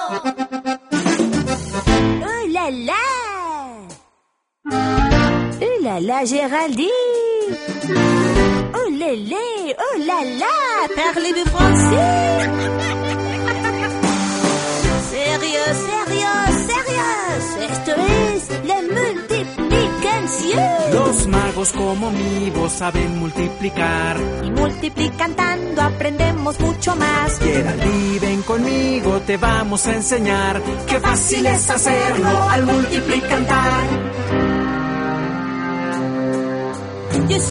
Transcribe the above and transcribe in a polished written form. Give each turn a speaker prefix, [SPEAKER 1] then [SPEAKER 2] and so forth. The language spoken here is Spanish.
[SPEAKER 1] Oh là là! Oh là là, Géraldine! Oh lélé! Oh là là! Parlez-vous français? Sérieux, sérieux, sérieux. Esto es la multiplicación.
[SPEAKER 2] Los magos como mi voz saben multiplicar.
[SPEAKER 1] Y multiplicando aprendemos mucho más.
[SPEAKER 2] Geraldine, ven conmigo, te vamos a enseñar. Qué fácil es hacerlo al multiplicar.